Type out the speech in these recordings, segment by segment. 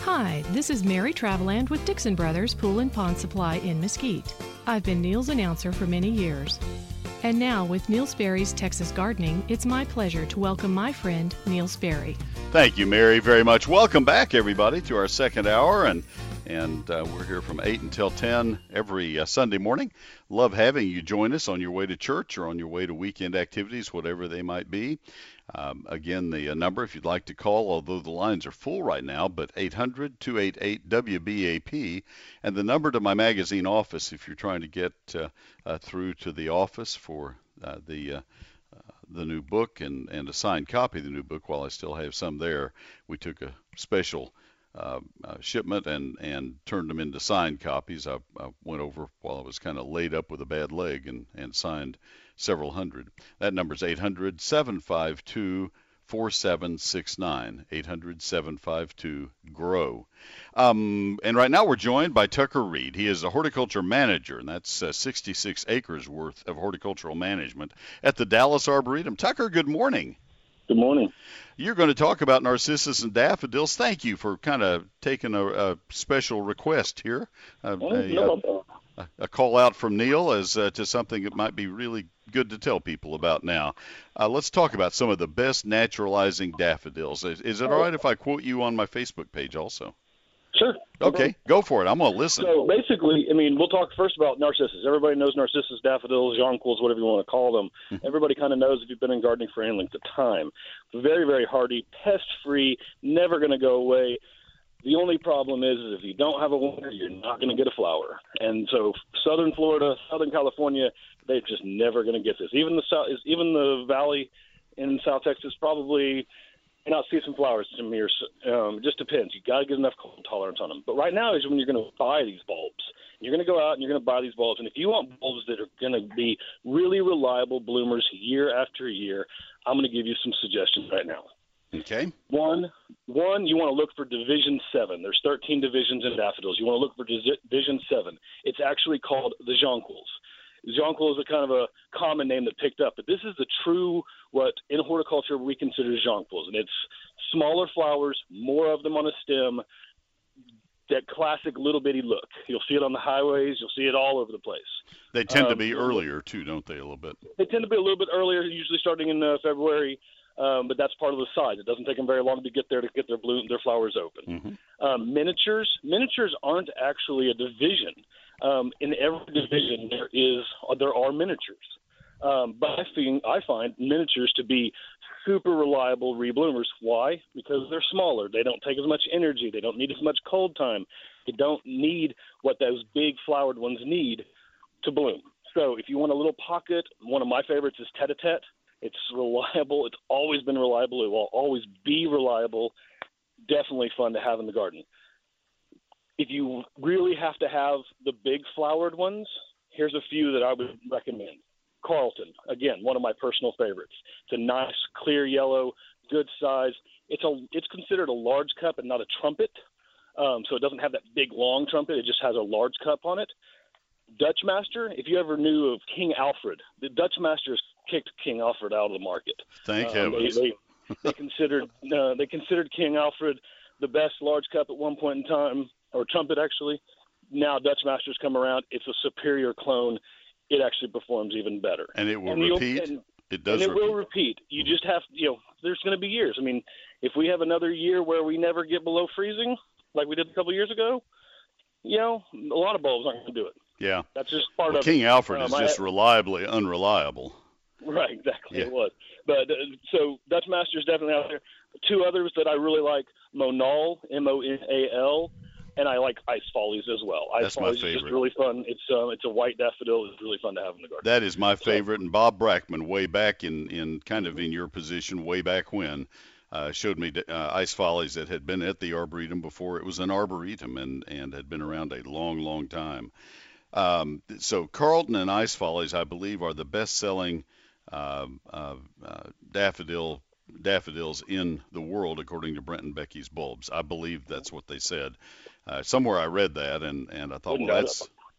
Hi, this is Mary Traveland with Dixon Brothers Pool and Pond Supply in Mesquite. I've been Neil's announcer for many years. And now, with Neil Sperry's Texas Gardening, it's my pleasure to welcome my friend, Neil Sperry. Thank you, Mary, very much. Welcome back, everybody, to our second hour, and we're here from 8 until 10 every Sunday morning. Love having you join us on your way to church or on your way to weekend activities, whatever they might be. Again, the number, if you'd like to call, although the lines are full right now, but 800-288-WBAP, and the number to my magazine office if you're trying to get through to the office for the new book and a signed copy of the new book while I still have some there. We took a special shipment and turned them into signed copies. I went over while I was kind of laid up with a bad leg and signed several hundred. That number is 800-752-4769, 800-752-GROW. And right now we're joined by Tucker Reed. He is a horticulture manager, and that's 66 acres worth of horticultural management at the Dallas Arboretum. Tucker, good morning. Good morning. You're going to talk about narcissus and daffodils. Thank you for kind of taking a special request here. A call out from Neil as to something that might be really good to tell people about now. Let's talk about some of the best naturalizing daffodils. Is it all right if I quote you on my Facebook page also? Sure. Okay, go for it. I'm going to listen. So basically, we'll talk first about narcissus. Everybody knows narcissus, daffodils, jonquils, whatever you want to call them. Everybody kind of knows if you've been in gardening for any length of time. Very, very hardy, pest-free, never going to go away. The only problem is if you don't have a winter, you're not going to get a flower. And so southern Florida, southern California, they're just never going to get this. Even the valley in South Texas probably – not see some flowers in years. It just depends. You got to get enough cold tolerance on them. But right now is when you're going to buy these bulbs. You're going to go out and you're going to buy these bulbs. And if you want bulbs that are going to be really reliable bloomers year after year, I'm going to give you some suggestions right now. Okay. One, you want to look for Division 7. There's 13 divisions in daffodils. You want to look for Division 7. It's actually called the jonquils. Jonquil is a kind of a common name that picked up, but this is the true what in horticulture we consider jonquils, and it's smaller flowers, more of them on a stem, that classic little bitty look. You'll see it on the highways. You'll see it all over the place. They tend to be earlier too, don't they, a little bit? They tend to be a little bit earlier, usually starting in February, but that's part of the size. It doesn't take them very long to get there to get their flowers open. Mm-hmm. Miniatures aren't actually a division. In every division, there are miniatures. But I find miniatures to be super reliable rebloomers. Why? Because they're smaller. They don't take as much energy. They don't need as much cold time. They don't need what those big flowered ones need to bloom. So if you want a little pocket, one of my favorites is tete-a-tete. It's reliable. It's always been reliable. It will always be reliable. Definitely fun to have in the garden. If you really have to have the big flowered ones, here's a few that I would recommend. Carlton, again, one of my personal favorites. It's a nice, clear yellow, good size. It's considered a large cup and not a trumpet, so it doesn't have that big, long trumpet. It just has a large cup on it. Dutch Master, if you ever knew of King Alfred, the Dutch Masters kicked King Alfred out of the market. Thank heavens. They considered King Alfred the best large cup at one point in time, or trumpet actually. Now Dutch Masters come around. It's a superior clone. It actually performs even better. And it will repeat? Will repeat. You just have, there's going to be years. If we have another year where we never get below freezing, like we did a couple of years ago, a lot of bulbs aren't going to do it. Yeah. That's just part of it. King Alfred is just reliably unreliable. Right, exactly. Yeah. It was. But so Dutch Master is definitely out there. Two others that I really like, Monal, Monal, and I like Ice Follies as well. That's my favorite. Is just really fun. It's a white daffodil. It's really fun to have in the garden. That is my favorite. And Bob Brackman, way back in kind of in your position, way back when, showed me Ice Follies that had been at the Arboretum before it was an Arboretum and had been around a long, long time. So Carlton and Ice Follies, I believe, are the best-selling daffodils in the world, according to Brent and Becky's Bulbs. I believe that's what they said. Somewhere I read that, and I thought, well,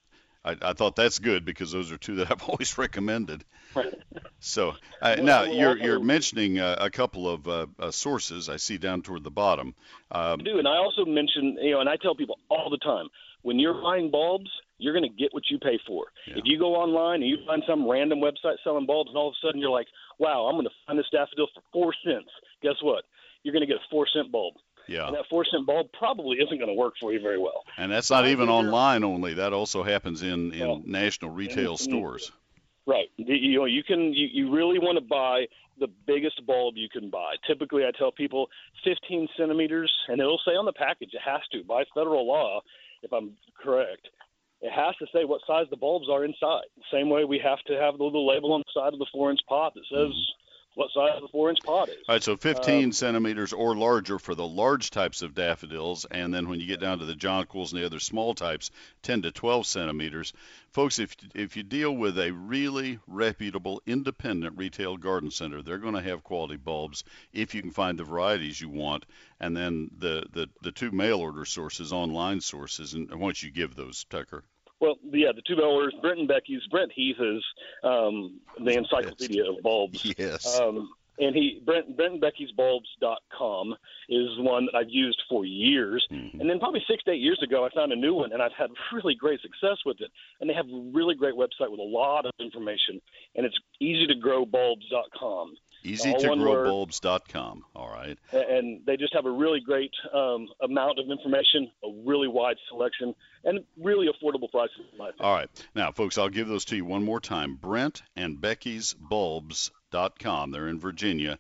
I thought that's good because those are two that I've always recommended. Right. So Well, now well, you're also, mentioning a couple of sources I see down toward the bottom. I do, and I also mention, and I tell people all the time, when you're buying bulbs, you're going to get what you pay for. Yeah. If you go online and you find some random website selling bulbs, and all of a sudden you're like, wow, I'm going to find this daffodil for 4 cents. Guess what? You're going to get a 4-cent bulb. Yeah. And that 4-cent bulb probably isn't going to work for you very well. And that's not even online only. That also happens in national retail stores. Right. You really want to buy the biggest bulb you can buy. Typically, I tell people 15 centimeters, and it'll say on the package, it has to, by federal law, if I'm correct, it has to say what size the bulbs are inside. Same way we have to have the little label on the side of the 4-inch pot that says what size the 4-inch pot is. All right, so 15 centimeters or larger for the large types of daffodils, and then when you get down to the jonquils and the other small types, 10 to 12 centimeters. Folks, if you deal with a really reputable, independent retail garden center, they're going to have quality bulbs if you can find the varieties you want, and then the two mail order sources, online sources, and once you give those, Tucker. Well, yeah, the two mail orders, Brent and Becky's. Brent Heath is the encyclopedia of bulbs. Yes. And Brent and Becky's Bulbs.com is one that I've used for years. Mm-hmm. And then probably 6 to 8 years ago, I found a new one, and I've had really great success with it. And they have a really great website with a lot of information, and it's easytogrowbulbs.com. Easytogrowbulbs.com. All right. And they just have a really great amount of information, a really wide selection, and really affordable prices, in my opinion. All right. Now, folks, I'll give those to you one more time. Brent and Becky's Bulbs.com. They're in Virginia.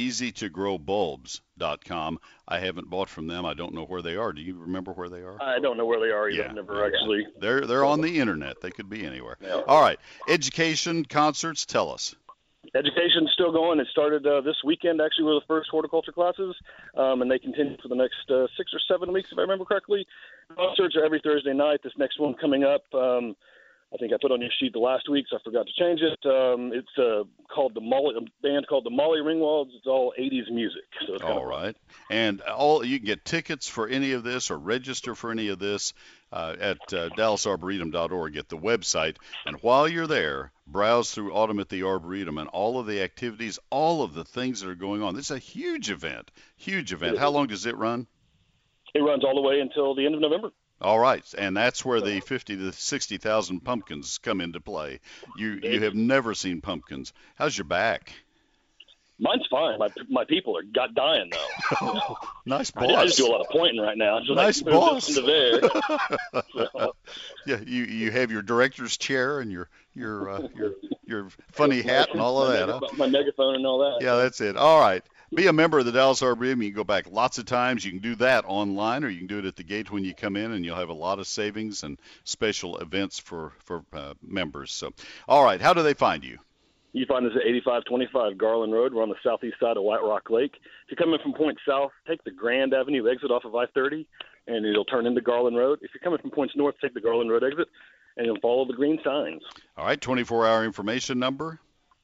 Easytogrowbulbs.com. I haven't bought from them. I don't know where they are. Do you remember where they are? I don't know where they are either. Yeah. I've never actually. They're on the internet. They could be anywhere. Yeah. All right. Education, concerts, tell us. Education's still going. It started this weekend, actually, with the first horticulture classes, and they continue for the next 6 or 7 weeks, if I remember correctly. Concerts are every Thursday night. This next one coming up, I think I put on your sheet the last week, so I forgot to change it. It's called a band called the Molly Ringwalds. It's all 80s music. So it's all right. And you can get tickets for any of this or register for any of this at DallasArboretum.org at the website. And while you're there, browse through Autumn at the Arboretum and all of the activities, all of the things that are going on. This is a huge event, huge event. How long does it run? It runs all the way until the end of November. All right, and that's where the 50 to 60,000 pumpkins come into play. You have never seen pumpkins. How's your back? Mine's fine. My people are dying though. Nice boss. I just do a lot of pointing right now. Just nice boss. Into there. So. Yeah, you have your director's chair and your funny hat and all of that. Huh? My megaphone and all that. Yeah, that's it. All right. Be a member of the Dallas Arboretum. You can go back lots of times. You can do that online, or you can do it at the gate when you come in, and you'll have a lot of savings and special events for members. So, all right, how do they find you? You find us at 8525 Garland Road. We're on the southeast side of White Rock Lake. If you're coming from Point South, take the Grand Avenue exit off of I-30, and it'll turn into Garland Road. If you're coming from Points North, take the Garland Road exit, and you'll follow the green signs. All right, 24-hour information number?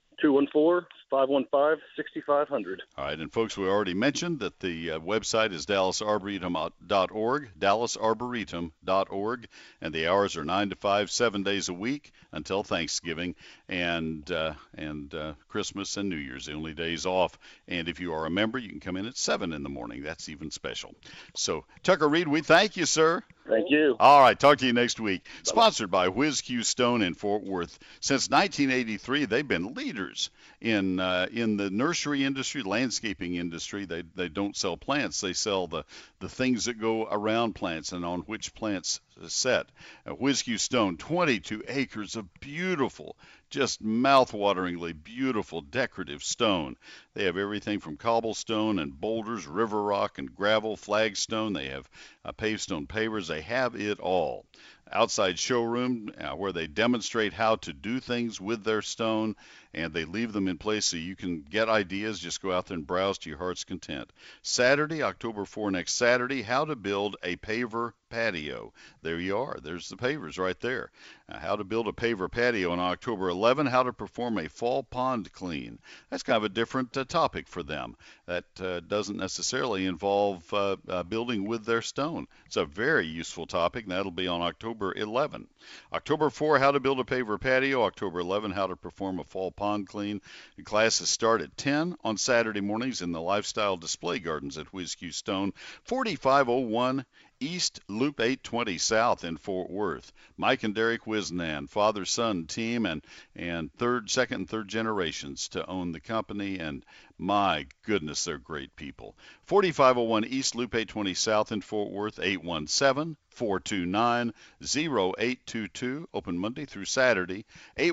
214-515-6500. All right, and folks, we already mentioned that the website is DallasArboretum.org, DallasArboretum.org, and the hours are 9 to 5, 7 days a week until Thanksgiving and Christmas and New Year's, the only days off. And if you are a member, you can come in at 7 in the morning. That's even special. So, Tucker Reed, we thank you, sir. Thank you. All right, talk to you next week. Sponsored by Whiz Q Stone in Fort Worth. Since 1983, they've been leaders in the nursery industry, landscaping industry. They don't sell plants. They sell the things that go around plants and on which plants set. Whiz Q Stone, 22 acres of beautiful, just mouth-wateringly beautiful decorative stone. They have everything from cobblestone and boulders, river rock and gravel, flagstone. They have paved stone pavers. They have it all. Outside showroom where they demonstrate how to do things with their stone, and they leave them in place so you can get ideas. Just go out there and browse to your heart's content. Saturday, October 4, next Saturday, how to build a paver patio. There you are. There's the pavers right there. How to build a paver patio on October 11, how to perform a fall pond clean. That's kind of a different topic for them. That doesn't necessarily involve building with their stone. It's a very useful topic, and that'll be on October 11. October 4, how to build a paver patio. October 11, how to perform a fall pond clean. The classes start at 10 on Saturday mornings in the Lifestyle Display Gardens at Whiz Q Stone, 4501 East Loop 820 South in Fort Worth. Mike and Derek Wisnan, father-son team, and second and third generations to own the company, and my goodness, they're great people. 4501 East Loop 820 South in Fort Worth, 817-429-0822, open Monday through Saturday,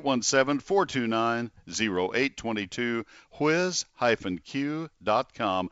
817-429-0822, whiz-q.com,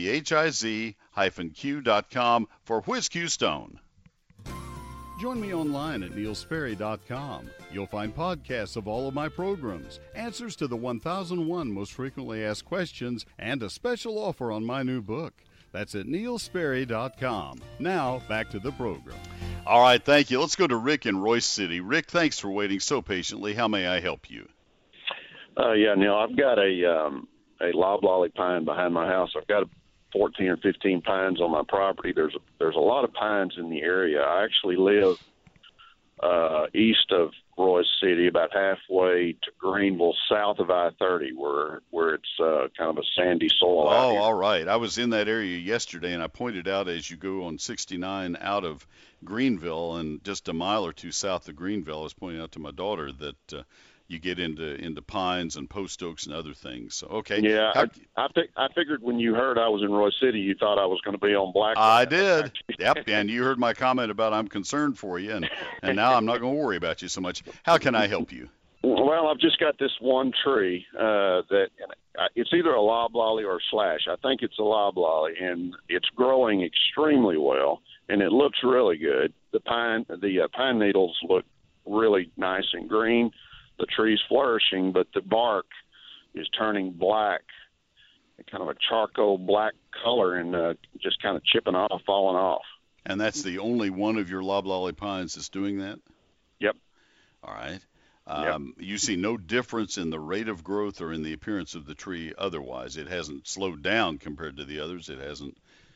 WHIZ-q.com for Whiz Q Stone. Join me online at neilsperry.com. You'll find podcasts of all of my programs, answers to the 1001 most frequently asked questions, and a special offer on my new book. That's at neilsperry.com. Now, back to the program. All right, thank you. Let's go to Rick in Royce City. Rick, thanks for waiting so patiently. How may I help you? Yeah, Neil, I've got a loblolly pine behind my house. I've got 14 or 15 pines on my property. There's a lot of pines in the area. I actually live east of Royce City, about halfway to Greenville, south of I-30, where it's kind of a sandy soil. Oh, all right. I was in that area yesterday, and I pointed out as you go on 69 out of Greenville, and just a mile or two south of Greenville, I was pointing out to my daughter that you get into pines and post oaks and other things. So, okay. Yeah, I figured when you heard I was in Royce City, you thought I was going to be on Black. I did. Yep, and you heard my comment about I'm concerned for you, and now I'm not going to worry about you so much. How can I help you? Well, I've just got this one tree that it's either a loblolly or a slash. I think it's a loblolly, and it's growing extremely well, and it looks really good. The pine needles look really nice and green. The tree's flourishing, but the bark is turning black, kind of a charcoal black color, and just kind of chipping off, falling off. And that's the only one of your loblolly pines that's doing that? Yep. All right. Yep. You see no difference in the rate of growth or in the appearance of the tree otherwise. It hasn't slowed down compared to the others. It hasn't.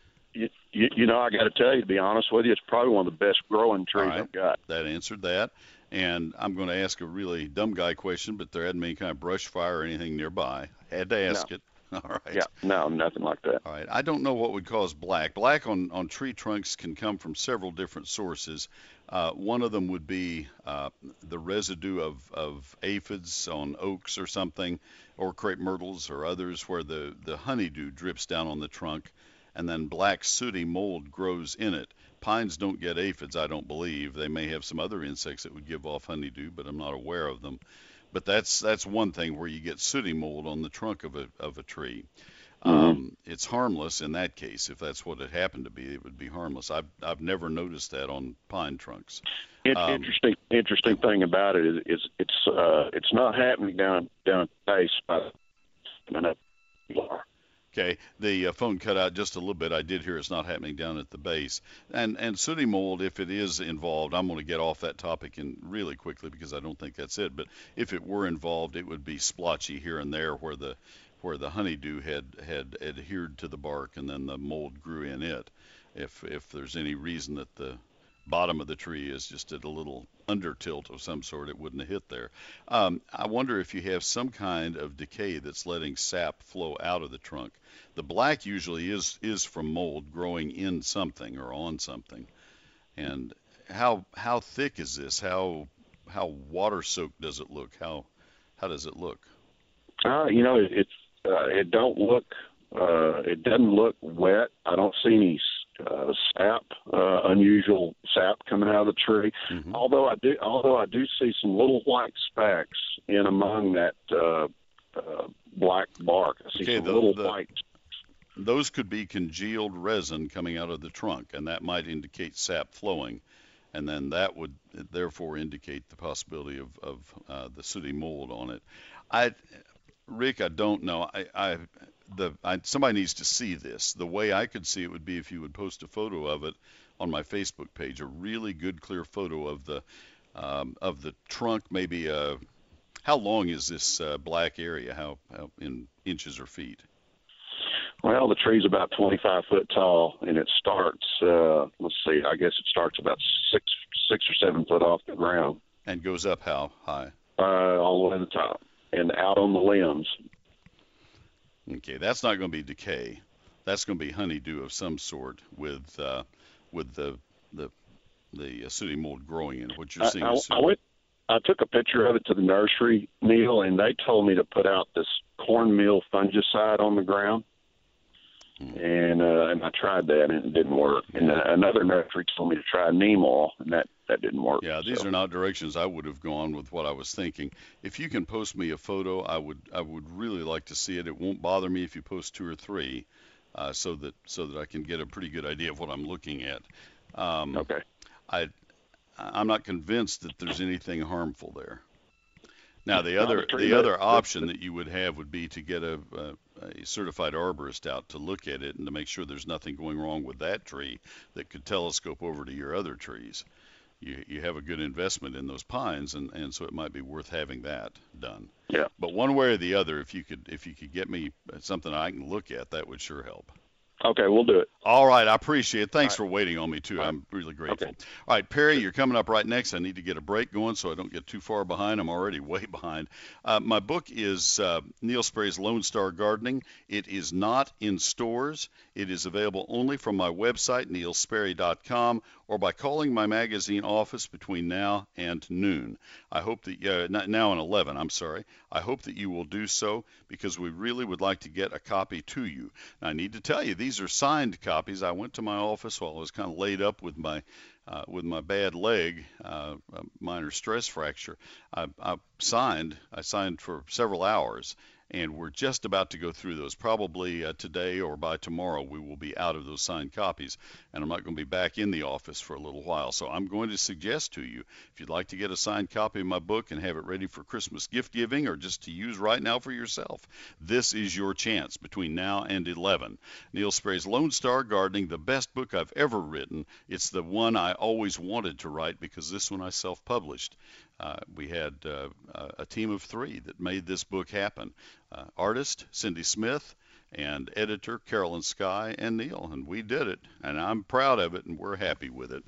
You know, I got to tell you, to be honest with you, it's probably one of the best growing trees I've got. That answered that. And I'm going to ask a really dumb guy question, but there hadn't been any kind of brush fire or anything nearby. I had to ask it. All right. Yeah, no, nothing like that. All right. I don't know what would cause black. Black on tree trunks can come from several different sources. One of them would be the residue of aphids on oaks or something, or crepe myrtles or others, where the honeydew drips down on the trunk, and then black sooty mold grows in it. Pines don't get aphids, I don't believe. They may have some other insects that would give off honeydew, but I'm not aware of them. But that's one thing where you get sooty mold on the trunk of a tree. Mm-hmm. It's harmless in that case. If that's what it happened to be, it would be harmless. I've never noticed that on pine trunks. Interesting thing about it is it's not happening down at the base. Okay, the phone cut out just a little bit. I did hear it's not happening down at the base. And sooty mold, if it is involved, I'm going to get off that topic really quickly because I don't think that's it. But if it were involved, it would be splotchy here and there where the honeydew had adhered to the bark and then the mold grew in it. If there's any reason that the bottom of the tree is just at a little under tilt of some sort, it wouldn't have hit there. I wonder if you have some kind of decay that's letting sap flow out of the trunk. The black usually is from mold growing in something or on something. And how thick is this? How water soaked does it look? How does it look? It doesn't look wet. I don't see any unusual sap coming out of the tree. Mm-hmm. Although I do see some little white specks in among that black bark. I see some little white. Those could be congealed resin coming out of the trunk, and that might indicate sap flowing, and then that would therefore indicate the possibility of the sooty mold on it. Rick, I don't know. Somebody needs to see this. The way I could see it would be if you would post a photo of it on my Facebook page, a really good clear photo of the of the trunk, maybe how long is this black area? How in inches or feet? Well, the tree's about 25 foot tall, and it starts, let's see, I guess it starts about six or 7 foot off the ground. And goes up how high? All the way to the top and out on the limbs. Okay, that's not going to be decay. That's going to be honeydew of some sort with the sooty mold growing in it. What you're seeing is I took a picture of it to the nursery, Neil, and they told me to put out this cornmeal fungicide on the ground. And I tried that, and it didn't work. And another nursery told me to try neem oil, and that didn't work. Yeah, these are not directions I would have gone with what I was thinking. If you can post me a photo, I would really like to see it. It won't bother me if you post 2 or 3, so that I can get a pretty good idea of what I'm looking at. Okay. I'm not convinced that there's anything harmful there. Now, the other option that you would have would be to get a certified arborist out to look at it and to make sure there's nothing going wrong with that tree that could telescope over to your other trees. You have a good investment in those pines, and so it might be worth having that done. Yeah. But one way or the other, if you could get me something I can look at, that would sure help. Okay, we'll do it. All right, I appreciate it. Thanks for waiting on me, too. I'm really grateful. Okay. All right, Perry, you're coming up right next. I need to get a break going so I don't get too far behind. I'm already way behind. My book is Neil Sperry's Lone Star Gardening. It is not in stores. It is available only from my website, neilsperry.com, or by calling my magazine office between now and noon. I hope that, now and 11, I'm sorry. I hope that you will do so because we really would like to get a copy to you. Now, I need to tell you, these are signed copies. I went to my office while I was kind of laid up with my bad leg, minor stress fracture. I signed for several hours, and we're just about to go through those. Probably today or by tomorrow we will be out of those signed copies, and I'm not going to be back in the office for a little while. So I'm going to suggest to you, if you'd like to get a signed copy of my book and have it ready for Christmas gift giving or just to use right now for yourself, this is your chance between now and 11. Neil Sperry's Lone Star Gardening, the best book I've ever written. It's the one I always wanted to write because this one I self-published. We had a team of 3 that made this book happen. Artist Cindy Smith and editor Carolyn Skye and Neil, and we did it, and I'm proud of it, and we're happy with it.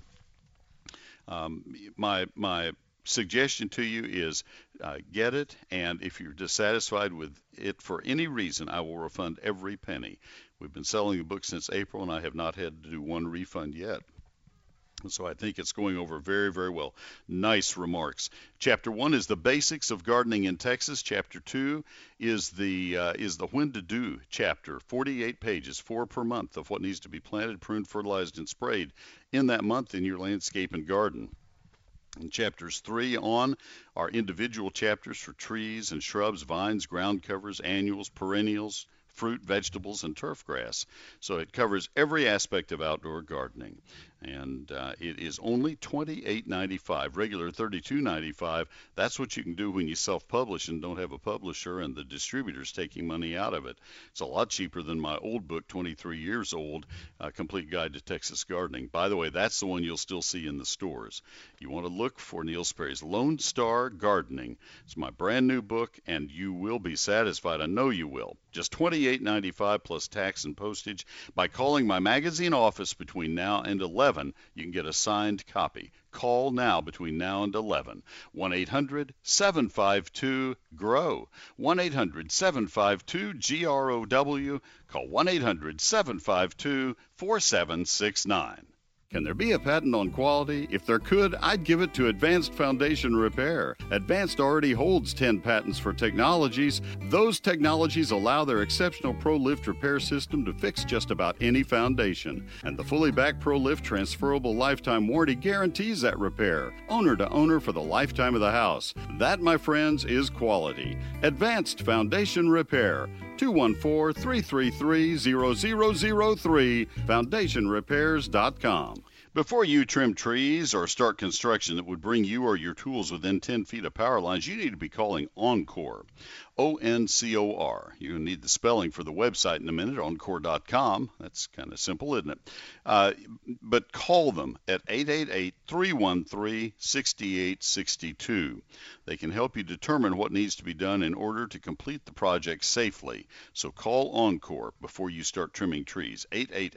My suggestion to you is get it, and if you're dissatisfied with it for any reason, I will refund every penny. We've been selling the book since April, and I have not had to do one refund yet. So I think it's going over very, very well. Nice remarks. Chapter 1 is the basics of gardening in Texas. Chapter 2 is the when to do chapter. 48 pages, 4 per month of what needs to be planted, pruned, fertilized, and sprayed in that month in your landscape and garden. And chapters 3 on are individual chapters for trees and shrubs, vines, ground covers, annuals, perennials, fruit, vegetables, and turf grass. So it covers every aspect of outdoor gardening. And it is only $28.95, regular $32.95. That's what you can do when you self-publish and don't have a publisher and the distributor's taking money out of it. It's a lot cheaper than my old book, 23 years old, Complete Guide to Texas Gardening. By the way, that's the one you'll still see in the stores. You want to look for Neil Sperry's Lone Star Gardening. It's my brand new book, and you will be satisfied. I know you will. Just $28.95 plus tax and postage. By calling my magazine office between now and 11, you can get a signed copy. Call now between now and 11. 1-800-752-GROW. 1-800-752-GROW. Call 1-800-752-4769. Can there be a patent on quality? If there could, I'd give it to Advanced Foundation Repair. Advanced already holds 10 patents for technologies. Those technologies allow their exceptional ProLift repair system to fix just about any foundation. And the fully backed ProLift transferable lifetime warranty guarantees that repair, owner to owner for the lifetime of the house. That, my friends, is quality. Advanced Foundation Repair. 214-333-0003, foundationrepairs.com. Before you trim trees or start construction that would bring you or your tools within 10 feet of power lines, you need to be calling Oncor. Oncor. You need the spelling for the website in a minute, oncor.com. That's kind of simple, isn't it? But call them at 888-313-6862. They can help you determine what needs to be done in order to complete the project safely. So call Oncor before you start trimming trees.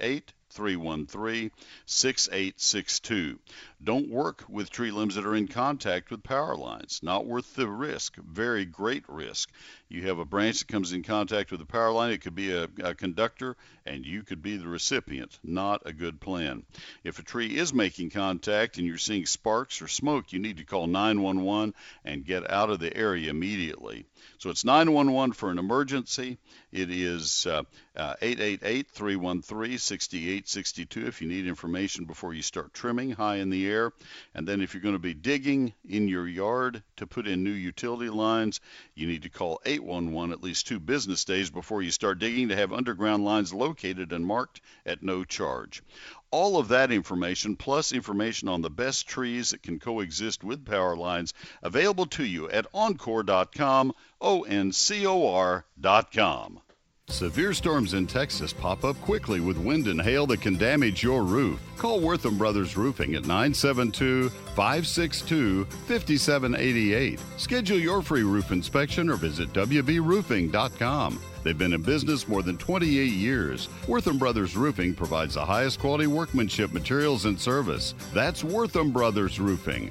888-313-6862. Don't work with tree limbs that are in contact with power lines. Not worth the risk. Very great risk. You have a branch that comes in contact with a power line. It could be a conductor, and you could be the recipient. Not a good plan. If a tree is making contact and you're seeing sparks or smoke, you need to call 911 and get out of the area immediately. So it's 911 for an emergency. It is 888-313-6862 if you need information before you start trimming high in the air. And then if you're going to be digging in your yard to put in new utility lines, you need to call 811 at least 2 business days before you start digging to have underground lines located and marked at no charge. All of that information, plus information on the best trees that can coexist with power lines, available to you at Oncor.com, Oncor.com. Severe storms in Texas pop up quickly with wind and hail that can damage your roof. Call Wortham Brothers Roofing at 972-562-5788. Schedule your free roof inspection or visit wbroofing.com. They've been in business more than 28 years. Wortham Brothers Roofing provides the highest quality workmanship, materials, and service. That's Wortham Brothers Roofing.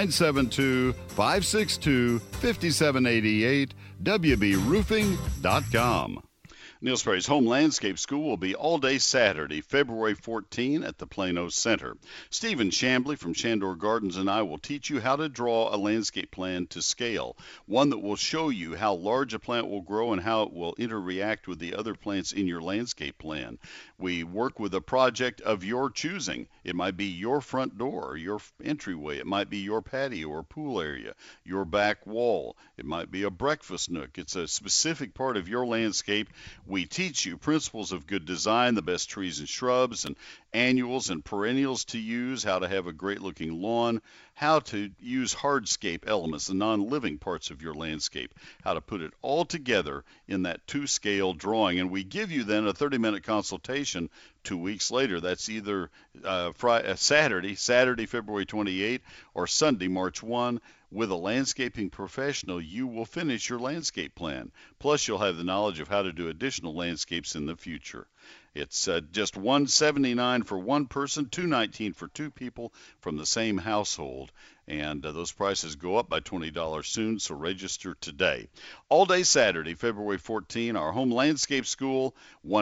972-562-5788. wbroofing.com. Neil Sperry's Home Landscape School will be all day Saturday, February 14 at the Plano Center. Stephen Chambly from Shandor Gardens and I will teach you how to draw a landscape plan to scale, one that will show you how large a plant will grow and how it will interact with the other plants in your landscape plan. We work with a project of your choosing. It might be your front door or your entryway. It might be your patio or pool area, your back wall. It might be a breakfast nook. It's a specific part of your landscape. We teach you principles of good design, the best trees and shrubs and annuals and perennials to use, how to have a great-looking lawn, how to use hardscape elements, the non-living parts of your landscape, how to put it all together in that 2-scale drawing. And we give you then a 30-minute consultation 2 weeks later. That's either Saturday, February 28, or Sunday, March 1. With a landscaping professional, you will finish your landscape plan. Plus, you'll have the knowledge of how to do additional landscapes in the future. It's just $179 for one person, $219 for 2 people from the same household. And those prices go up by $20 soon, so register today. All day Saturday, February 14, our Home Landscape School,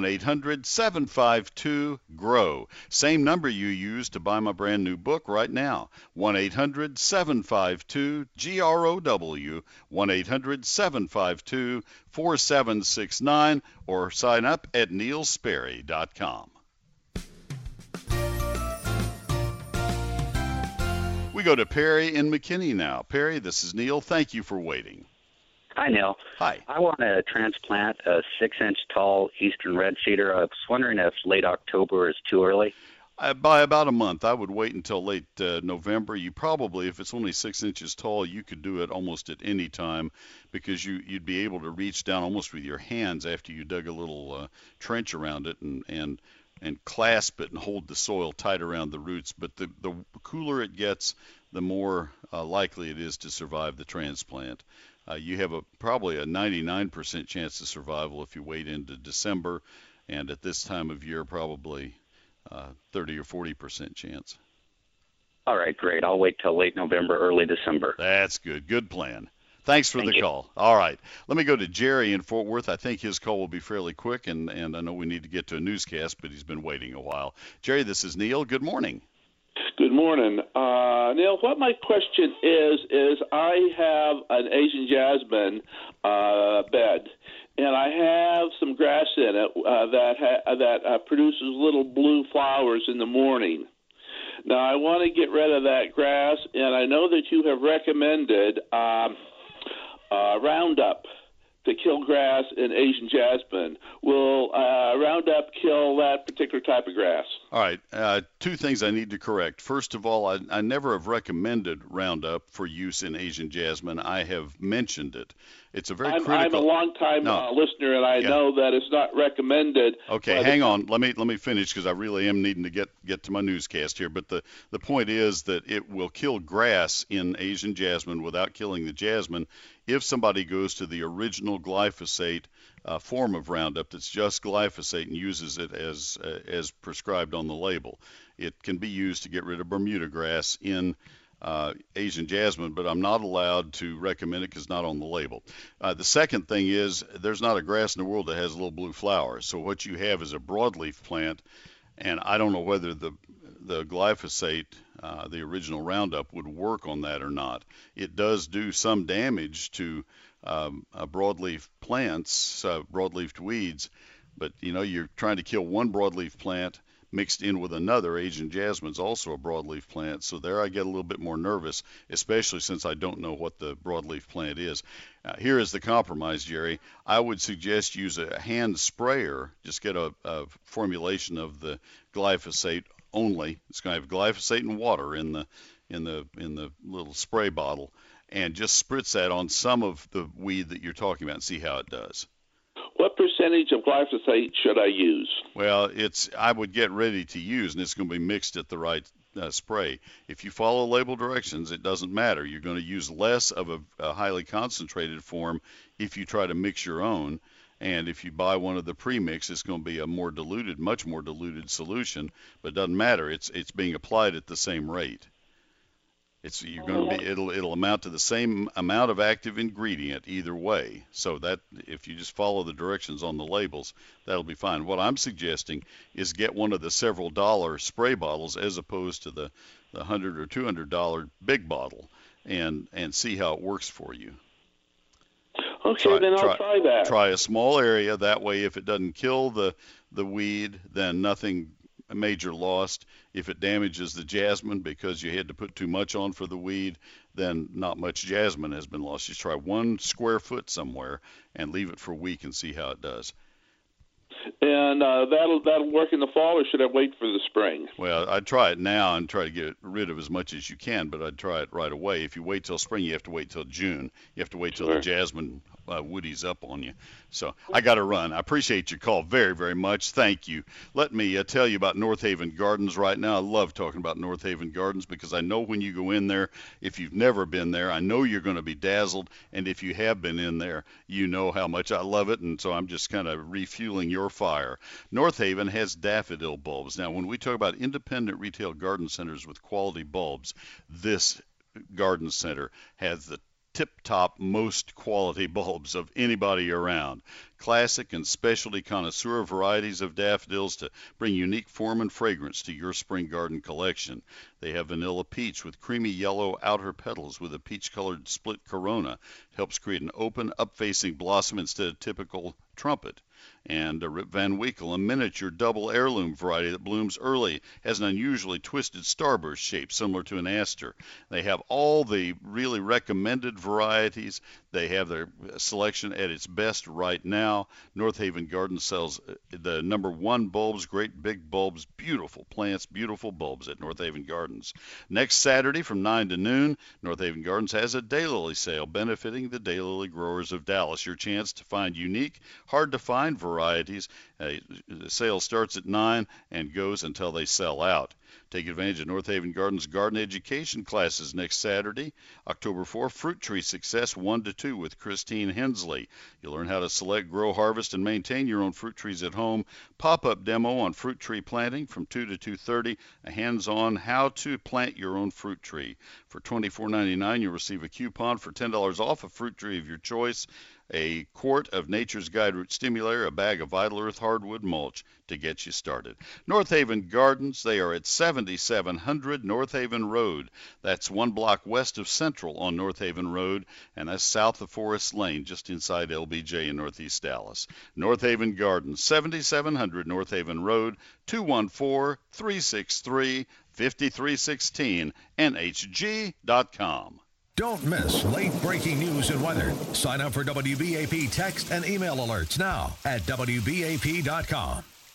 1-800-752-GROW. Same number you use to buy my brand new book right now, 1-800-752-GROW, 1-800-752-4769, or sign up at neilsperry.com. We go to Perry in McKinney now. Perry, this is Neil. Thank you for waiting. Hi, Neil. Hi. I want to transplant a 6-inch tall eastern red cedar. I was wondering if late October is too early. By about a month. I would wait until late November. You probably, if it's only 6 inches tall, you could do it almost at any time because you'd be able to reach down almost with your hands after you dug a little trench around it and clasp it and hold the soil tight around the roots. But the cooler it gets, the more likely it is to survive the transplant. You have probably a 99% chance of survival if you wait into December, and at this time of year, probably 30 or 40% chance. All right, great. I'll wait till late November, early December. That's good. Good plan. Thanks for the call. All right. Let me go to Jerry in Fort Worth. I think his call will be fairly quick, and I know we need to get to a newscast, but he's been waiting a while. Jerry, this is Neil. Good morning. Good morning. Neil, what my question is I have an Asian jasmine bed, and I have some grass in it that produces little blue flowers in the morning. Now, I want to get rid of that grass, and I know that you have recommended Roundup to kill grass in Asian jasmine. Will Roundup kill that particular type of grass? All right, two things I need to correct. First of all, I never have recommended Roundup for use in Asian jasmine. I have mentioned it. It's a very critical. I'm a long-time listener, and I know that it's not recommended. Okay, hang on. Let me finish because I really am needing to get to my newscast here. But the point is that it will kill grass in Asian jasmine without killing the jasmine if somebody goes to the original glyphosate form of Roundup that's just glyphosate and uses it as prescribed on the label. It can be used to get rid of Bermuda grass in Asian jasmine, but I'm not allowed to recommend it because it's not on the label. The second thing is there's not a grass in the world that has little blue flowers. So what you have is a broadleaf plant, and I don't know whether the glyphosate, the original Roundup, would work on that or not. It does do some damage to broadleaf plants, broadleafed weeds, but you're trying to kill one broadleaf plant mixed in with another. Asian jasmine's also a broadleaf plant, so there I get a little bit more nervous, especially since I don't know what the broadleaf plant is. Here is the compromise, Jerry. I would suggest use a hand sprayer. Just get a formulation of the glyphosate only. It's going to have glyphosate and water in the little spray bottle, and just spritz that on some of the weed that you're talking about and see how it does. What percentage of glyphosate should I use? Well, I would get ready to use, and it's going to be mixed at the right spray. If you follow label directions, it doesn't matter. You're going to use less of a highly concentrated form if you try to mix your own. And if you buy one of the premix, it's going to be a much more diluted solution, but it doesn't matter. It's being applied at the same rate. It'll amount to the same amount of active ingredient either way. So that if you just follow the directions on the labels, that'll be fine. What I'm suggesting is get one of the several dollar spray bottles as opposed to the $100 or $200 big bottle, and see how it works for you. Okay, I'll try that. Try a small area. That way, if it doesn't kill the weed, then nothing major lost. If it damages the jasmine because you had to put too much on for the weed, then not much jasmine has been lost. Just try 1 square foot somewhere and leave it for a week and see how it does. And that'll work in the fall, or should I wait for the spring? Well, I'd try it now and try to get rid of as much as you can, but I'd try it right away. If you wait till spring, you have to wait till June. You have to wait till the jasmine woodies up on you. So I got to run. I appreciate your call very, very much. Thank you. Let me tell you about North Haven Gardens right now. I love talking about North Haven Gardens because I know when you go in there, if you've never been there, I know you're going to be dazzled. And if you have been in there, you know how much I love it. And so I'm just kind of refueling your fire. North Haven has daffodil bulbs. Now, when we talk about independent retail garden centers with quality bulbs, this garden center has the tip-top most quality bulbs of anybody around. Classic and specialty connoisseur varieties of daffodils to bring unique form and fragrance to your spring garden collection. They have vanilla peach with creamy yellow outer petals with a peach-colored split corona. It helps create an open, up-facing blossom instead of typical trumpet. And a Rip Van Winkle, a miniature double heirloom variety that blooms early, has an unusually twisted starburst shape similar to an aster. They have all the really recommended varieties. They have their selection at its best right now. North Haven Garden sells the #1 bulbs, great big bulbs, beautiful plants, beautiful bulbs at North Haven Gardens. Next Saturday from 9 to noon, North Haven Gardens has a daylily sale benefiting the daylily growers of Dallas. Your chance to find unique, hard-to-find varieties. The sale starts at 9 and goes until they sell out. Take advantage of North Haven Gardens garden education classes next Saturday, October 4, Fruit Tree Success 1 to 2 with Christine Hensley. You'll learn how to select, grow, harvest, and maintain your own fruit trees at home. Pop-up demo on fruit tree planting from 2 to 2:30. A hands-on how to plant your own fruit tree. For $24.99, you'll receive a coupon for $10 off a fruit tree of your choice, a quart of Nature's Guide Root Stimulator, a bag of Vital Earth hardwood mulch to get you started. North Haven Gardens, they are at 7700 North Haven Road. That's 1 block west of Central on North Haven Road, and that's south of Forest Lane, just inside LBJ in Northeast Dallas. North Haven Gardens, 7700 North Haven Road, 214-363-5316, NHG.com. Don't miss late-breaking news and weather. Sign up for WBAP text and email alerts now at WBAP.com.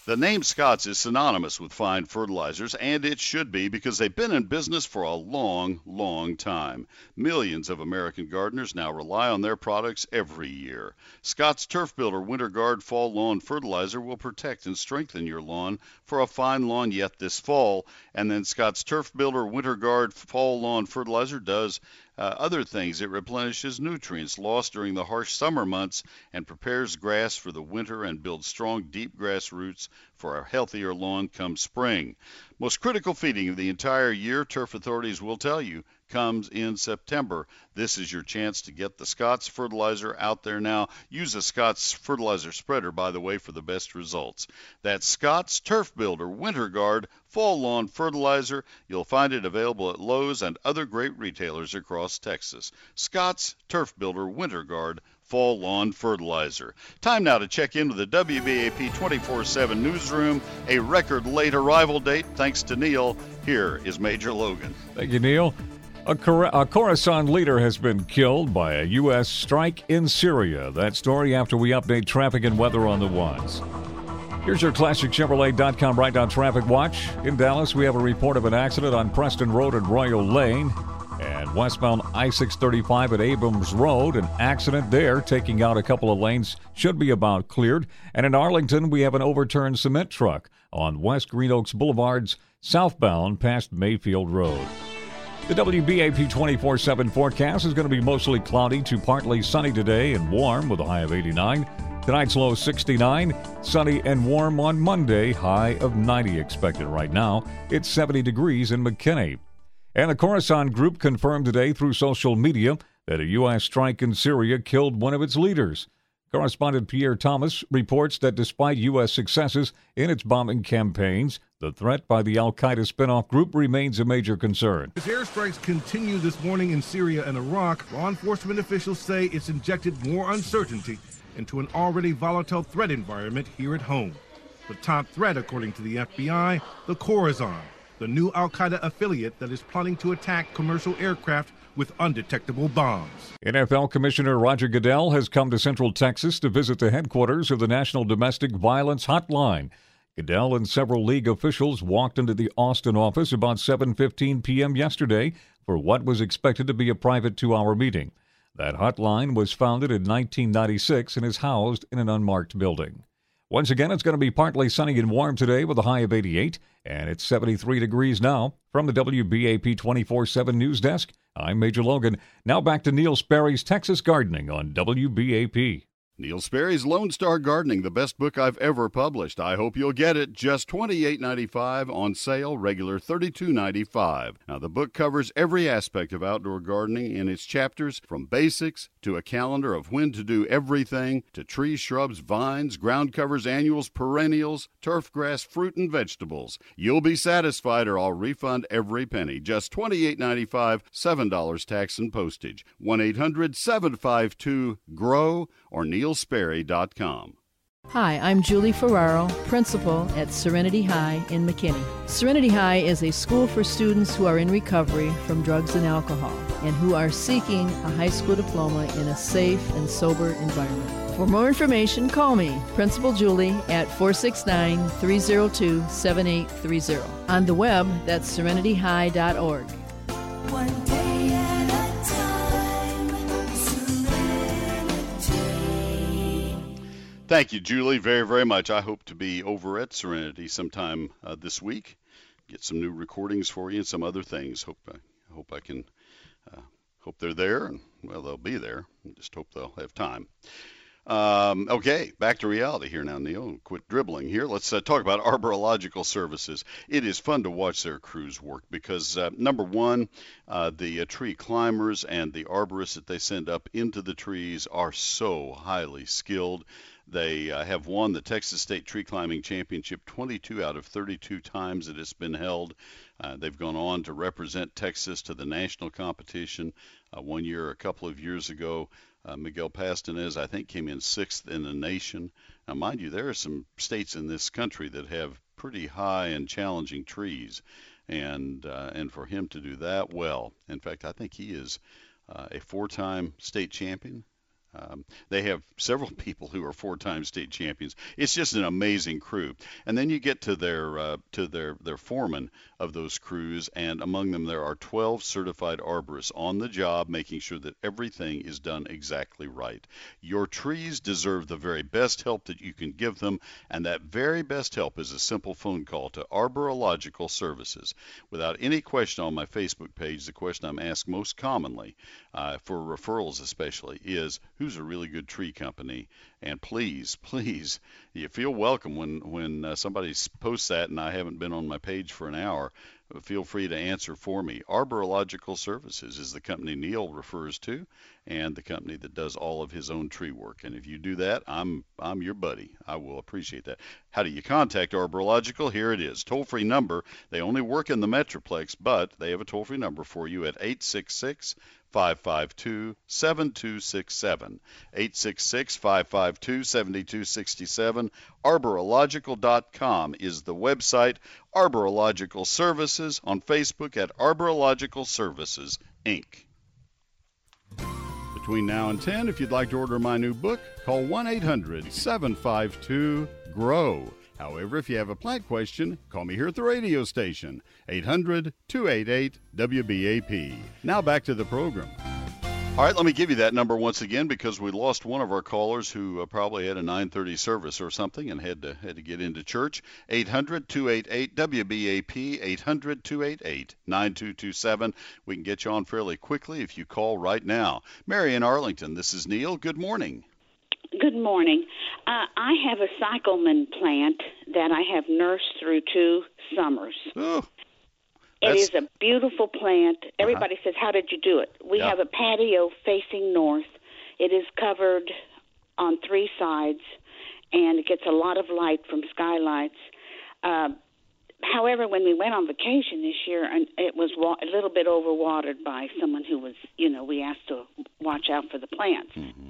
The name Scotts is synonymous with fine fertilizers, and it should be because they've been in business for a long, long time. Millions of American gardeners now rely on their products every year. Scotts Turf Builder Winter Guard Fall Lawn Fertilizer will protect and strengthen your lawn for a fine lawn yet this fall. And then Scotts Turf Builder Winter Guard Fall Lawn Fertilizer does other things. It replenishes nutrients lost during the harsh summer months and prepares grass for the winter and builds strong, deep grass roots for a healthier lawn come spring. Most critical feeding of the entire year, turf authorities will tell you, comes in September. This is your chance to get the Scotts fertilizer out there now. Use a Scotts fertilizer spreader, by the way, for the best results. That's Scotts Turf Builder Winter Guard Fall Lawn Fertilizer. You'll find it available at Lowe's and other great retailers across Texas. Scotts Turf Builder Winter Guard Fall Lawn Fertilizer. Time now to check into the WBAP 24/7 newsroom. A record late arrival date, thanks to Neil. Here is Major Logan. Thank you, Neil. A Khorasan leader has been killed by a U.S. strike in Syria. That story after we update traffic and weather on the ones. Here's your ClassicChevrolet.com right now traffic watch. In Dallas, we have a report of an accident on Preston Road and Royal Lane. And westbound I-635 at Abrams Road, an accident there, taking out a couple of lanes, should be about cleared. And in Arlington, we have an overturned cement truck on West Green Oaks Boulevard's southbound past Mayfield Road. The WBAP 24/7 forecast is going to be mostly cloudy to partly sunny today and warm with a high of 89. Tonight's low 69, sunny and warm on Monday, high of 90 expected right now. It's 70 degrees in McKinney. And the Khorasan Group confirmed today through social media that a U.S. strike in Syria killed one of its leaders. Correspondent Pierre Thomas reports that despite U.S. successes in its bombing campaigns, the threat by the al-Qaeda spin-off group remains a major concern. As airstrikes continue this morning in Syria and Iraq, law enforcement officials say it's injected more uncertainty into an already volatile threat environment here at home. The top threat, according to the FBI, the Khorasan, the new al-Qaeda affiliate that is plotting to attack commercial aircraft with undetectable bombs. NFL Commissioner Roger Goodell has come to Central Texas to visit the headquarters of the National Domestic Violence Hotline. Goodell and several league officials walked into the Austin office about 7:15 p.m. yesterday for what was expected to be a private 2-hour meeting. That hotline was founded in 1996 and is housed in an unmarked building. Once again, it's going to be partly sunny and warm today with a high of 88, and it's 73 degrees now. From the WBAP 24/7 News Desk, I'm Major Logan. Now back to Neil Sperry's Texas Gardening on WBAP. Neil Sperry's Lone Star Gardening, the best book I've ever published. I hope you'll get it. Just $28.95 on sale, regular $32.95. Now, the book covers every aspect of outdoor gardening in its chapters, from basics to a calendar of when to do everything, to trees, shrubs, vines, ground covers, annuals, perennials, turf grass, fruit, and vegetables. You'll be satisfied or I'll refund every penny. Just $28.95, $7 tax and postage. 1-800-752-GROW or neilsperry.com. Hi, I'm Julie Ferraro, principal at Serenity High in McKinney. Serenity High is a school for students who are in recovery from drugs and alcohol and who are seeking a high school diploma in a safe and sober environment. For more information, call me, Principal Julie, at 469-302-7830. On the web, that's serenityhigh.org. One day at a time, Serenity. Thank you, Julie, very, very much. I hope to be over at Serenity sometime this week. Get some new recordings for you and some other things. Hope I can. Hope they're there, and well, they'll be there. Just hope they'll have time. Okay, back to reality here now, Neil. Quit dribbling here. Let's talk about Arborilogical Services. It is fun to watch their crews work because, number one, the tree climbers and the arborists that they send up into the trees are so highly skilled. They have won the Texas State Tree Climbing Championship 22 out of 32 times that it's been held. They've gone on to represent Texas to the national competition. One year, a couple of years ago, Miguel Pastanez, I think, came in 6th in the nation. Now, mind you, there are some states in this country that have pretty high and challenging trees, and for him to do that well, in fact, I think he is a 4-time state champion. They have several people who are 4-time state champions. It's just an amazing crew. And then you get to their foreman of those crews, and among them there are 12 certified arborists on the job, making sure that everything is done exactly right. Your trees deserve the very best help that you can give them, and that very best help is a simple phone call to Arborological Services. Without any question on my Facebook page, the question I'm asked most commonly, for referrals especially, is who's a really good tree company? And please, you feel welcome when somebody posts that and I haven't been on my page for an hour. Feel free to answer for me. Arborological Services is the company Neil refers to, and the company that does all of his own tree work. And if you do that, I'm your buddy. I will appreciate that. How do you contact Arborological? Here it is. Toll-free number. They only work in the Metroplex, but they have a toll-free number for you at 866-552-7267. 866-552-7267. Arborological.com is the website. Arborological Services on Facebook at Arborological Services, Inc. Between now and 10, if you'd like to order my new book, call 1-800-752-GROW. However, if you have a plant question, call me here at the radio station, 800-288-WBAP. Now back to the program. All right, let me give you that number once again because we lost one of our callers who probably had a 9:30 service or something and had to get into church. 800-288-WBAP, 800-288-9227. We can get you on fairly quickly if you call right now. Mary in Arlington, this is Neil. Good morning. Good morning. I have a cyclamen plant that I have nursed through 2 summers. Oh. It is a beautiful plant. Everybody says, how did you do it? We have a patio facing north. It is covered on 3 sides, and it gets a lot of light from skylights. However, when we went on vacation this year, and it was a little bit overwatered by someone who was, we asked to watch out for the plants. Mm-hmm.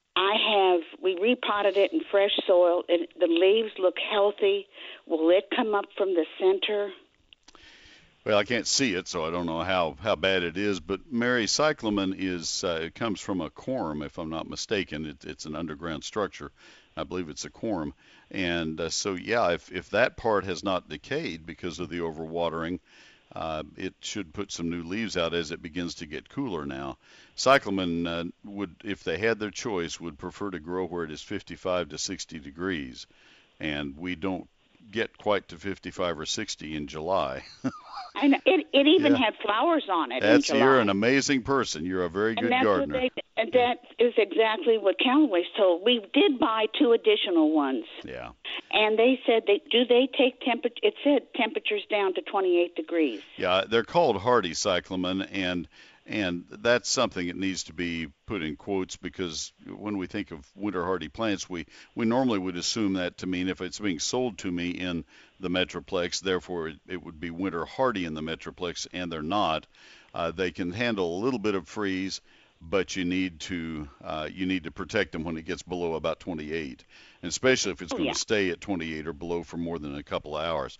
We repotted it in fresh soil. The leaves look healthy. Will it come up from the center? Well, I can't see it, so I don't know how bad it is. But Mary, cyclamen it comes from a corm, if I'm not mistaken. It's an underground structure. I believe it's a corm. And if that part has not decayed because of the overwatering, it should put some new leaves out as it begins to get cooler now. Cyclamen would, if they had their choice, would prefer to grow where it is 55 to 60 degrees. And we don't get quite to 55 or 60 in July. And it even had flowers on it in July. You're an amazing person. You're a very good gardener. That is exactly what Callaway's told. We did buy 2 additional ones. Yeah. And they said, do they take temperature? It said temperatures down to 28 degrees. Yeah, they're called hardy cyclamen, and that's something that needs to be put in quotes because when we think of winter hardy plants, we normally would assume that to mean if it's being sold to me in the Metroplex, therefore it would be winter hardy in the Metroplex, and they're not. They can handle a little bit of freeze, but you need to protect them when it gets below about 28, and especially if it's going to stay at 28 or below for more than a couple of hours.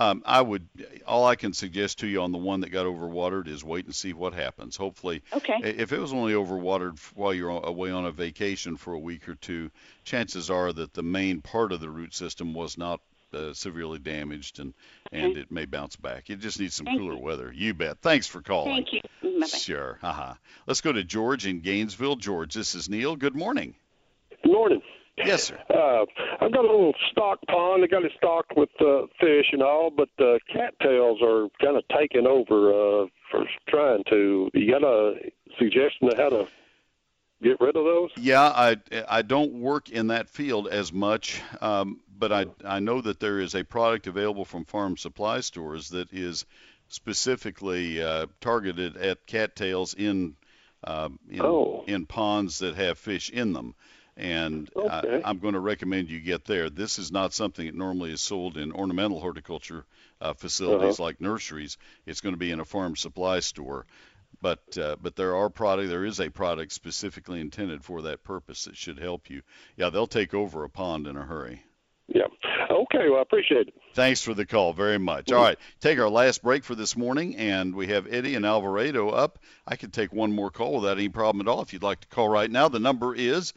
All I can suggest to you on the one that got overwatered is wait and see what happens. Hopefully, if it was only overwatered while you're away on a vacation for a week or 2, chances are that the main part of the root system was not severely damaged, and it may bounce back. It just needs some cooler weather. You bet. Thanks for calling. Thank you. Bye-bye. Sure. Let's go to George in Gainesville. George, this is Neil. Good morning. Good morning. Yes, sir. I've got a little stock pond. I got it stocked with fish and all, but the cattails are kind of taking over for trying to. You got a suggestion of how to get rid of those? Yeah, I don't work in that field as much, but I know that there is a product available from farm supply stores that is specifically targeted at cattails in ponds that have fish in them. And I'm going to recommend you get there. This is not something that normally is sold in ornamental horticulture facilities like nurseries. It's going to be in a farm supply store. But there is a product specifically intended for that purpose that should help you. Yeah, they'll take over a pond in a hurry. Yeah. Okay, well, I appreciate it. Thanks for the call very much. All right, take our last break for this morning, and we have Eddie and Alvarado up. I can take one more call without any problem at all. If you'd like to call right now, the number is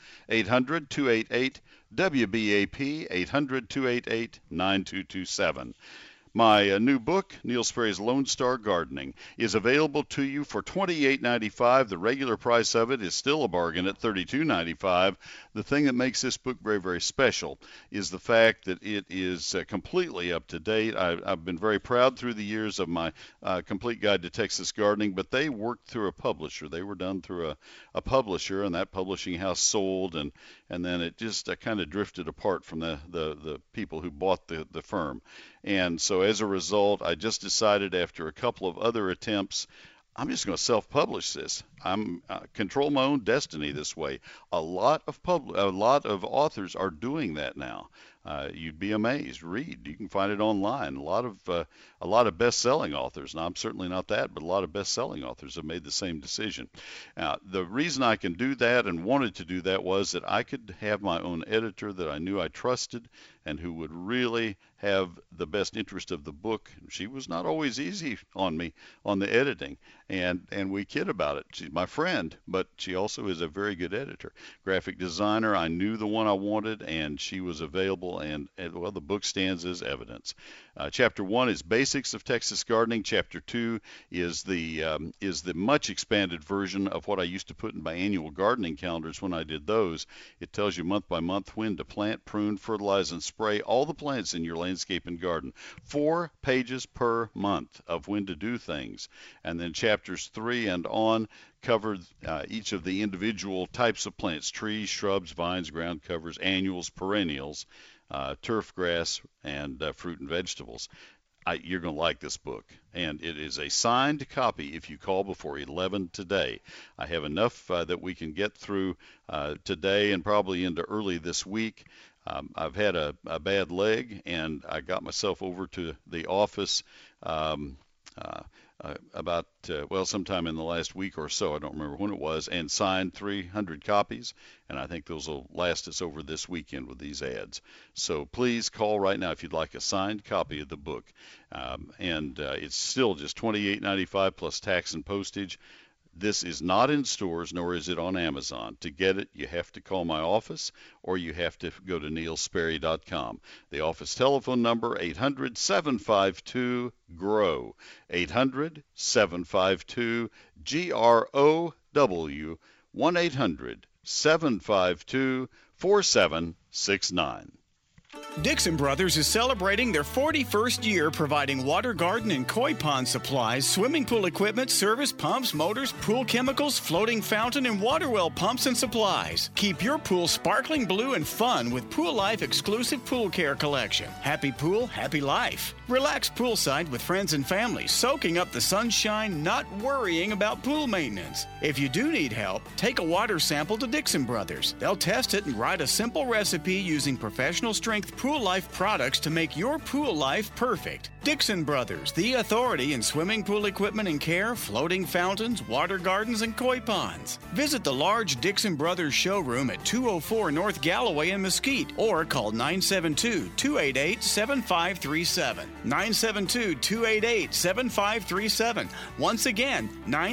800-288-WBAP, 800-288-9227. My new book, Neil Sperry's Lone Star Gardening, is available to you for $28.95. The regular price of it is still a bargain at $32.95. The thing that makes this book very, very special is the fact that it is completely up to date. I've been very proud through the years of my Complete Guide to Texas Gardening, but they worked through a publisher. They were done through a publisher, and that publishing house sold, and then it just kind of drifted apart from the people who bought the firm. And so as a result, I just decided after a couple of other attempts, I'm just going to self-publish this. I'm control my own destiny this way. A lot of authors are doing that now. You'd be amazed. Read. You can find it online. A lot of best-selling authors. Now, I'm certainly not that, but a lot of best-selling authors have made the same decision. Now, the reason I can do that and wanted to do that was that I could have my own editor that I knew I trusted and who would really have the best interest of the book. She was not always easy on me on the editing, and we kid about it. She's my friend, but she also is a very good editor. Graphic designer, I knew the one I wanted, and she was available, and well, the book stands as evidence. Chapter 1 is Basics of Texas Gardening. Chapter 2 is the much expanded version of what I used to put in my annual gardening calendars when I did those. It tells you month by month when to plant, prune, fertilize, and spray all the plants in your landscape and garden. 4 pages per month of when to do things. And then chapters 3 and on cover each of the individual types of plants: trees, shrubs, vines, ground covers, annuals, perennials, turf grass, and fruit and vegetables. You're going to like this book, and it is a signed copy if you call before 11 today. I have enough that we can get through today and probably into early this week. I've had a bad leg, and I got myself over to the office sometime in the last week or so, I don't remember when it was, and signed 300 copies, and I think those will last us over this weekend with these ads. So please call right now if you'd like a signed copy of the book, and it's still just $28.95 plus tax and postage. This is not in stores, nor is it on Amazon. To get it, you have to call my office, or you have to go to neilsperry.com. The office telephone number, 800-752-GROW, 800-752-GROW, 1-800-752-4769. Dixon Brothers is celebrating their 41st year providing water garden and koi pond supplies, swimming pool equipment, service, pumps, motors, pool chemicals, floating fountain, and water well pumps and supplies. Keep your pool sparkling blue and fun with Pool Life exclusive pool care collection. Happy pool, happy life. Relax poolside with friends and family, soaking up the sunshine, not worrying about pool maintenance. If you do need help, take a water sample to Dixon Brothers. They'll test it and write a simple recipe using professional strength Pool Life products to make your pool life perfect. Dixon Brothers, the authority in swimming pool equipment and care, floating fountains, water gardens, and koi ponds. Visit the large Dixon Brothers showroom at 204 North Galloway in Mesquite, or call 972-288-7537. 972-288-7537. Once again,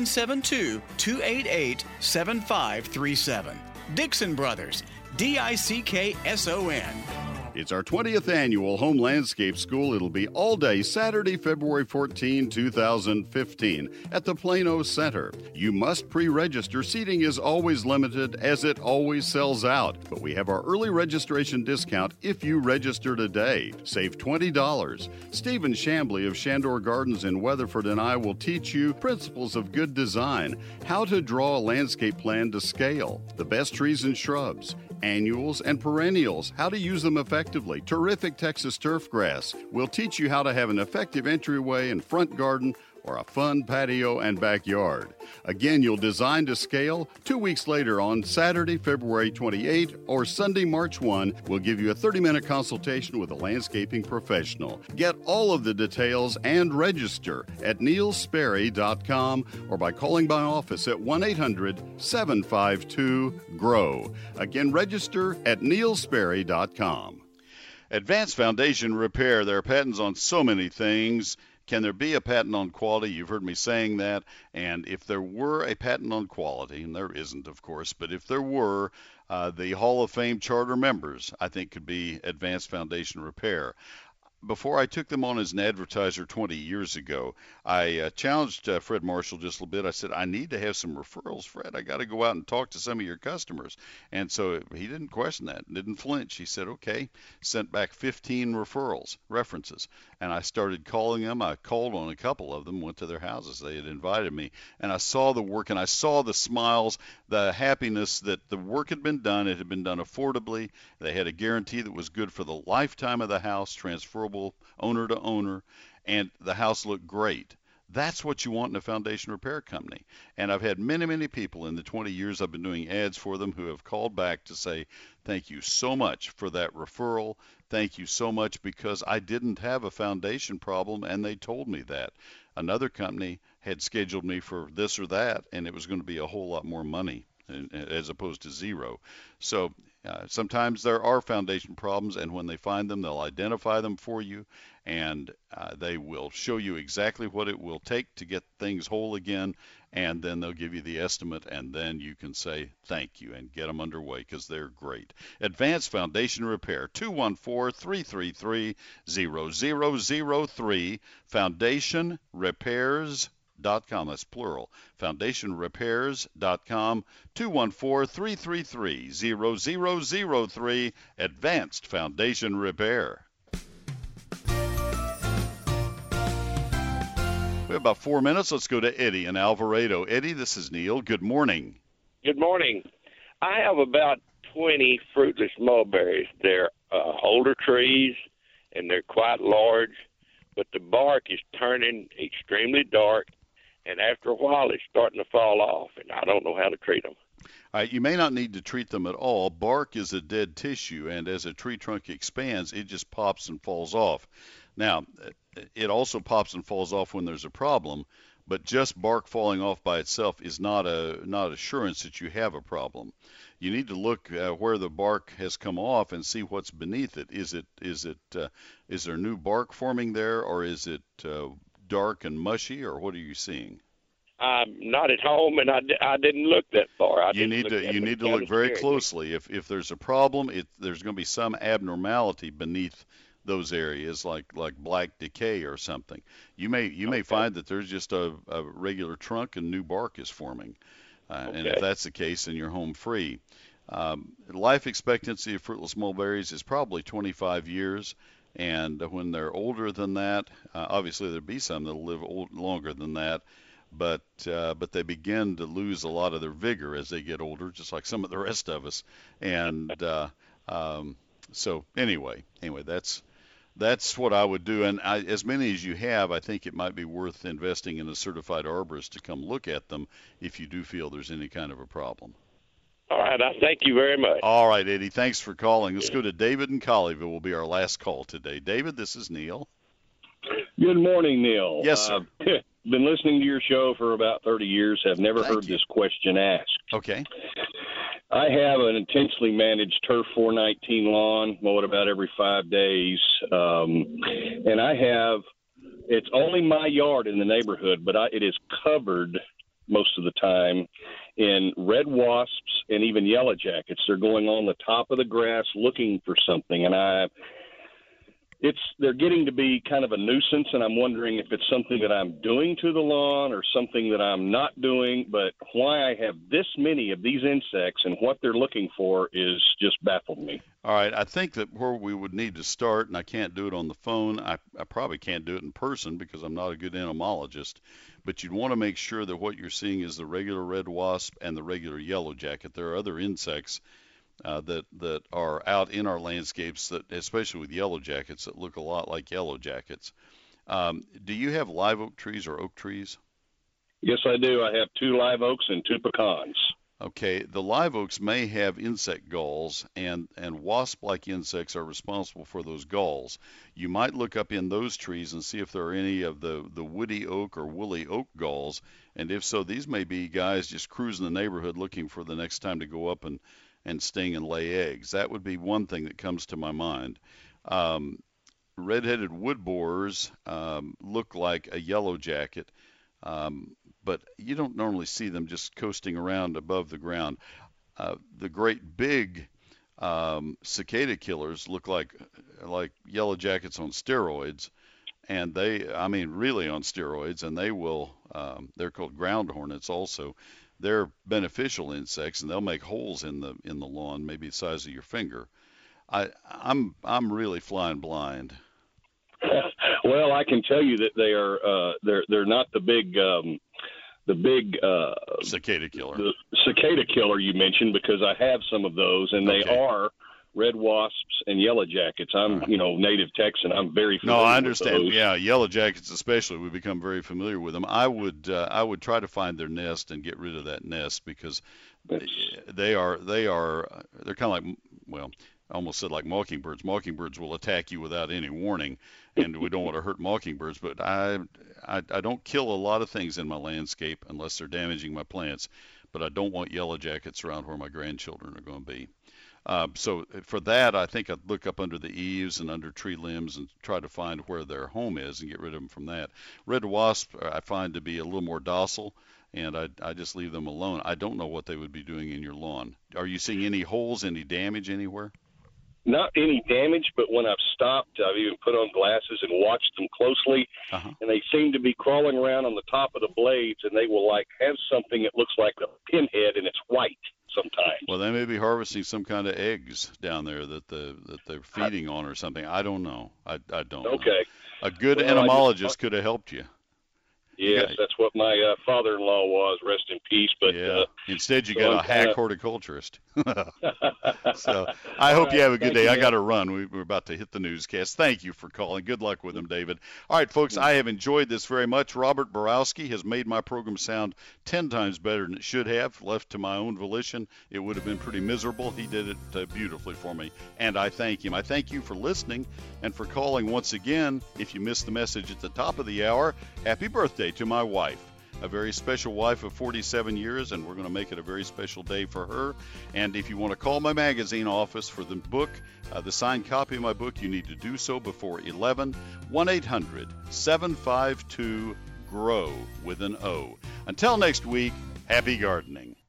972-288-7537. Dixon Brothers, DICKSON. It's our 20th annual Home Landscape School. It'll be all day Saturday, February 14, 2015 at the Plano Center. You must pre-register. Seating is always limited as it always sells out. But we have our early registration discount if you register today. Save $20. Stephen Chambly of Shandor Gardens in Weatherford and I will teach you principles of good design, how to draw a landscape plan to scale, the best trees and shrubs, annuals and perennials, how to use them effectively, terrific Texas turf grass. We'll teach you how to have an effective entryway and front garden or a fun patio and backyard. Again, you'll design to scale. 2 weeks later on Saturday, February 28 or Sunday, March 1, we'll give you a 30-minute consultation with a landscaping professional. Get all of the details and register at neilsperry.com or by calling my office at 1-800-752-GROW. Again, register at neilsperry.com. Advanced Foundation Repair. There are patents on so many things. Can there be a patent on quality? You've heard me saying that. And if there were a patent on quality, and there isn't, of course, but if there were, the Hall of Fame charter members, I think, could be Advanced Foundation Repair. Before I took them on as an advertiser 20 years ago, I challenged Fred Marshall just a little bit. I said, I need to have some referrals, Fred. I got to go out and talk to some of your customers. And so he didn't question that, didn't flinch. He said, okay, sent back 15 referrals, references. And I started calling them. I called on a couple of them, went to their houses. They had invited me. And I saw the work, and I saw the smiles, the happiness that the work had been done. It had been done affordably. They had a guarantee that was good for the lifetime of the house, transferable owner to owner, and the house looked great. That's what you want in a foundation repair company. And I've had many, many people in the 20 years I've been doing ads for them who have called back to say, thank you so much for that referral. Thank you so much because I didn't have a foundation problem, and they told me that. Another company had scheduled me for this or that, and it was going to be a whole lot more money as opposed to zero. So sometimes there are foundation problems, and when they find them, they'll identify them for you, and they will show you exactly what it will take to get things whole again, and then they'll give you the estimate, and then you can say thank you and get them underway because they're great. Advanced Foundation Repair, 214-333-0003, foundationrepairs.com. That's plural. Foundationrepairs.com, 214-333-0003, Advanced Foundation Repair. We have about 4 minutes. Let's go to Eddie in Alvarado. Eddie, this is Neil. Good morning. Good morning. I have about 20 fruitless mulberries. They're older trees, and they're quite large, but the bark is turning extremely dark, and after a while it's starting to fall off, and I don't know how to treat them. All right, you may not need to treat them at all. Bark is a dead tissue, and as a tree trunk expands, it just pops and falls off. Now, it also pops and falls off when there's a problem, but just bark falling off by itself is not assurance that you have a problem. You need to look where the bark has come off and see what's beneath it. Is there new bark forming there, or is it dark and mushy, or what are you seeing? I'm not at home, and I didn't look that far. You need to look very closely. If there's a problem, there's going to be some abnormality beneath those areas, like black decay or something. You may find that there's just a regular trunk and new bark is forming, and if that's the case, then you're home free. Life expectancy of fruitless mulberries is probably 25 years. And when they're older than that, obviously there'll be some that'll live longer than that, but they begin to lose a lot of their vigor as they get older, just like some of the rest of us. And so anyway, that's what I would do. And as many as you have, I think it might be worth investing in a certified arborist to come look at them if you do feel there's any kind of a problem. All right, I thank you very much. All right, Eddie, thanks for calling. Let's go to David in Colleyville. Will be our last call today. David, this is Neil. Good morning, Neil. Yes, sir. Been listening to your show for about 30 years. Have never heard this question asked. Okay. I have an intensely managed Turf 419 lawn, mow it about every 5 days. And it's only my yard in the neighborhood, but it is covered most of the time in red wasps and even yellow jackets. They're going on the top of the grass looking for something, and they're getting to be kind of a nuisance, and I'm wondering if it's something that I'm doing to the lawn or something that I'm not doing, but why I have this many of these insects and what they're looking for is just baffled me. All right, I think that where we would need to start, and I can't do it on the phone, I probably can't do it in person because I'm not a good entomologist, but you'd want to make sure that what you're seeing is the regular red wasp and the regular yellow jacket. There are other insects that are out in our landscapes, that, especially with yellow jackets, that look a lot like yellow jackets. Do you have live oak trees or oak trees? Yes, I do. I have 2 live oaks and 2 pecans. Okay, the live oaks may have insect galls, and wasp-like insects are responsible for those galls. You might look up in those trees and see if there are any of the woody oak or woolly oak galls, and if so, these may be guys just cruising the neighborhood looking for the next time to go up and sting and lay eggs. That would be one thing that comes to my mind. Red-headed wood borers look like a yellow jacket, but you don't normally see them just coasting around above the ground. The great big cicada killers look like yellow jackets on steroids, and really on steroids, and they're called ground hornets also. They're beneficial insects, and they'll make holes in the lawn, maybe the size of your finger. I'm really flying blind. Well, I can tell you that they are they're not the big cicada killer. The cicada killer you mentioned, because I have some of those, and they are red wasps and yellow jackets. I'm native Texan. I'm very familiar No, I understand. with those. Yeah, yellow jackets especially. We become very familiar with them. I would try to find their nest and get rid of that nest, because they're kind of like, well, I almost said like mockingbirds. Mockingbirds will attack you without any warning, and we don't want to hurt mockingbirds. But I don't kill a lot of things in my landscape unless they're damaging my plants. But I don't want yellow jackets around where my grandchildren are going to be. So for that, I think I'd look up under the eaves and under tree limbs and try to find where their home is and get rid of them from that. Red wasp I find to be a little more docile, and I just leave them alone. I don't know what they would be doing in your lawn. Are you seeing any holes, any damage anywhere? Not any damage, but when I've stopped, I've even put on glasses and watched them closely, and they seem to be crawling around on the top of the blades, and they will have something that looks like a pinhead, and it's white sometimes. Well, they may be harvesting some kind of eggs down there that they're feeding on or something. I don't know. I don't know. Okay. A good entomologist could have helped you. Yes, that's what my father-in-law was. Rest in peace. But instead, you got a hack horticulturist. So I hope you have a good day. I got to run. We're about to hit the newscast. Thank you for calling. Good luck with them, David. All right, folks, I have enjoyed this very much. Robert Borowski has made my program sound 10 times better than it should have. Left to my own volition, it would have been pretty miserable. He did it beautifully for me, and I thank him. I thank you for listening and for calling once again. If you missed the message at the top of the hour, happy birthday to my wife. A very special wife of 47 years, and we're going to make it a very special day for her. And if you want to call my magazine office for the book, the signed copy of my book, you need to do so before 11. 1-800-752-GROW with an O. Until next week, happy gardening.